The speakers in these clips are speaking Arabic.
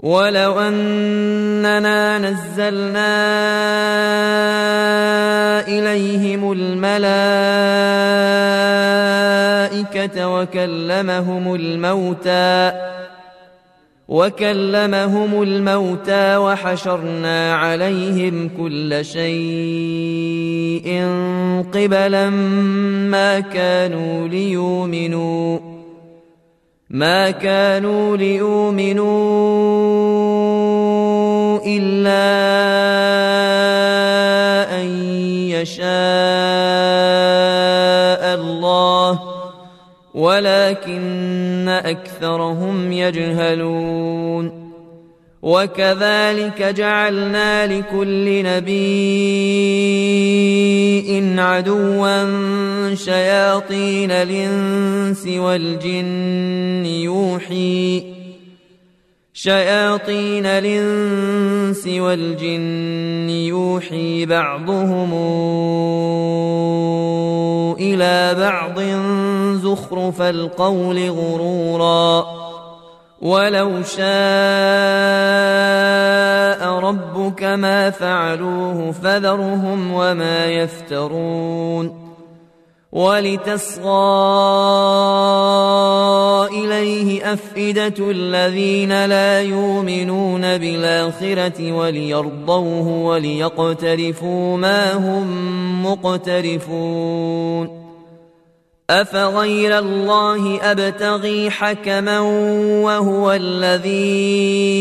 ولو أننا نزلنا إليهم الملائكة وكلمهم الموتى وحشرنا عليهم كل شيء قبلا ما كانوا ليؤمنوا إلا أن يشاء الله ولكن أكثرهم يجهلون. وكذلك جعلنا لكل نبي عدوا شياطين الإنس والجن يوحي بعضهم إلى بعض زخرف القول غرورا ولو شاء ربك ما فعلوه فذرهم وما يفترون. ولتصغى إليه أفئدة الذين لا يؤمنون بالآخرة وليرضوه وليقترفوا ما هم مقترفون. أفغير الله أبتغي حكما وهو الذي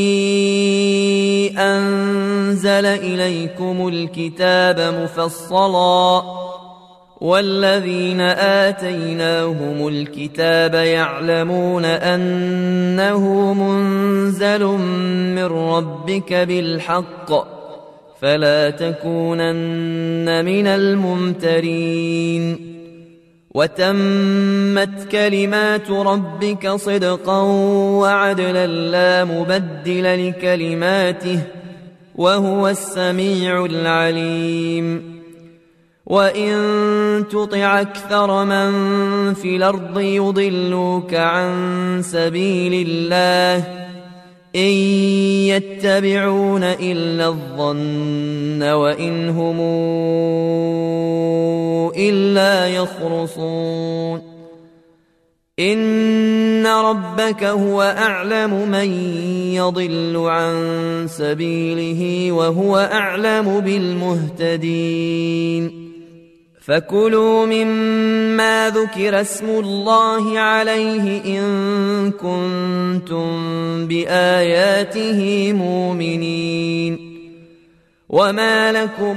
أنزل إليكم الكتاب مفصلا والذين آتيناهم الكتاب يعلمون أنه منزل من ربك بالحق فلا تكونن من الممترين. وتمت كلمات ربك صدقا وعدلا لا مبدل لكلماته وهو السميع العليم. وإن تطع أكثر من في الأرض يضلوك عن سبيل الله إن يتبعون إلا الظن وإن هم إلا يخرصون. إن ربك هو أعلم من يضل عن سبيله وهو أعلم بالمهتدين. فكلوا مما ذكر اسم الله عليه إن كنتم بآياته مؤمنين. وما لكم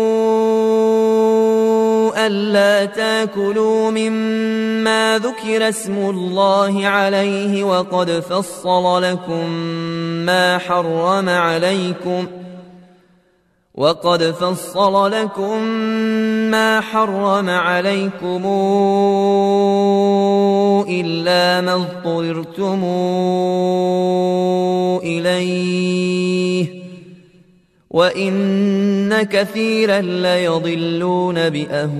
ألا تاكلوا مما ذكر اسم الله عليه وقد فصل لكم ما حرم عليكم إلا ما اضطررتم إليه وإن كثيرا ليضلون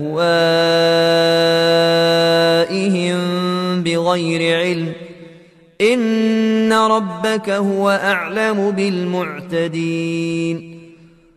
بأهوائهم بغير علم إن ربك هو أعلم بالمعتدين.